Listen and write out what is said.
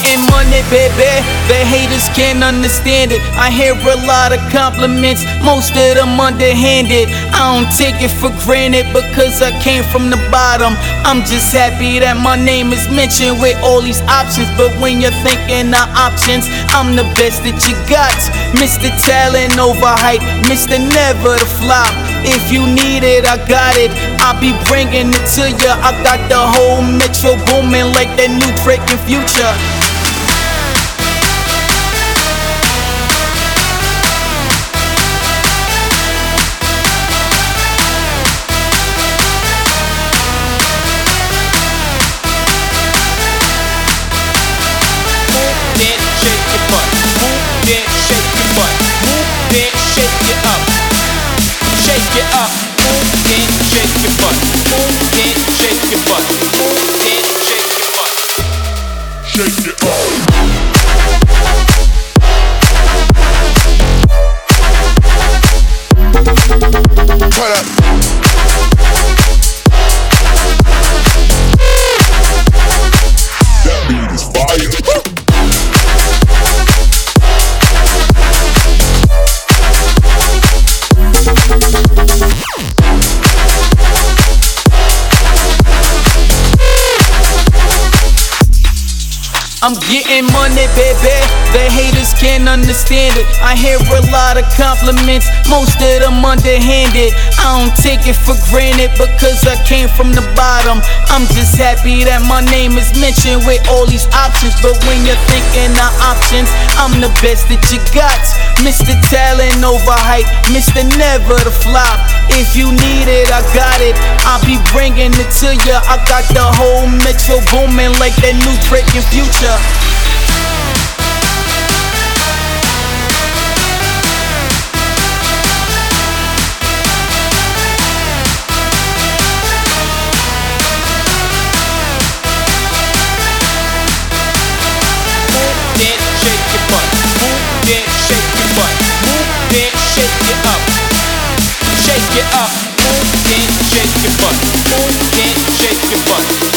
getting money, baby. The haters can't understand it. I hear a lot of compliments, most of them underhanded. I don't take it for granted because I came from the bottom. I'm just happy that my name is mentioned with all these options. But when you're thinking of options, I'm the best that you got. Mr. Talent overhyped, Mr. Never to flop. If you need it, I got it. I'll be bringing it to ya. I got the whole metro booming like that new Drake in Future. Shake it up, move it, shake your butt. Move it, shake your butt. Move it, shake your butt. Shake it up. Cut up. That beat is fire. I'm getting money, baby. The haters can't understand it. I hear a lot of compliments, most of them underhanded. I don't take it for granted because I came from the bottom. I'm just happy that my name is mentioned with all these options. But when you're thinking of options, I'm the best that you got. Mr. Talent overhyped, Mr. Never to flop. If you need it, I got it. I'll be bringing it to ya. I got the whole metro booming like that new Drake in Future. Move it, shake your butt. Move it, shake your butt. Move it, shake it up. Shake it up. Move it, shake your butt. Move it, shake your butt.